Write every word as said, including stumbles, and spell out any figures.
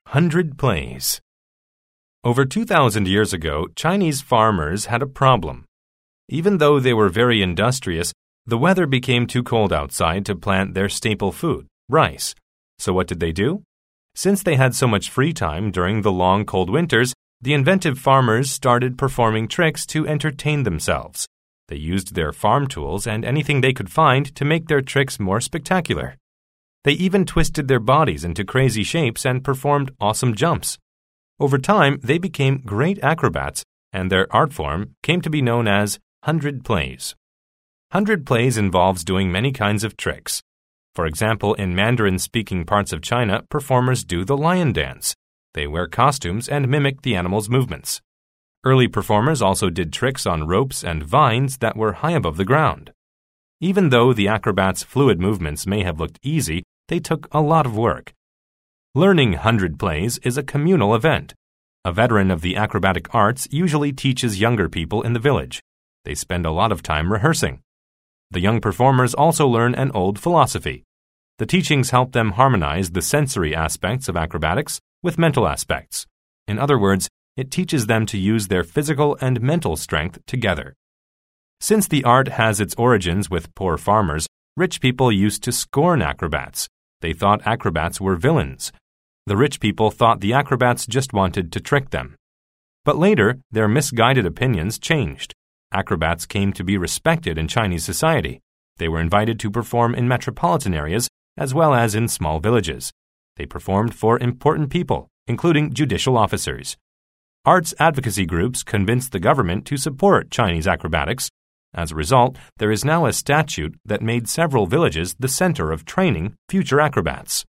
Hundred plays. Over two thousand years ago, Chinese farmers had a problem. Even though they were very industrious, the weather became too cold outside to plant their staple food, rice. So what did they do? Since they had so much free time during the long cold winters, the inventive farmers started performing tricks to entertain themselves. They used their farm tools and anything they could find to make their tricks more spectacular. They even twisted their bodies into crazy shapes and performed awesome jumps. Over time, they became great acrobats, and their art form came to be known as hundred plays. Hundred plays involves doing many kinds of tricks. For example, in Mandarin-speaking parts of China, performers do the lion dance. They wear costumes and mimic the animal's movements. Early performers also did tricks on ropes and vines that were high above the ground. Even though the acrobats' fluid movements may have looked easy, they took a lot of work. Learning hundred plays is a communal event. A veteran of the acrobatic arts usually teaches younger people in the village. They spend a lot of time rehearsing. The young performers also learn an old philosophy. The teachings help them harmonize the sensory aspects of acrobatics with mental aspects. In other words, it teaches them to use their physical and mental strength together. Since the art has its origins with poor farmers, rich people used to scorn acrobats. They thought acrobats were villains. The rich people thought the acrobats just wanted to trick them. But later, their misguided opinions changed. Acrobats came to be respected in Chinese society. They were invited to perform in metropolitan areas as well as in small villages. They performed for important people, including judicial officers. Arts advocacy groups convinced the government to support Chinese acrobatics. As a result, there is now a statute that made several villages the center of training future acrobats.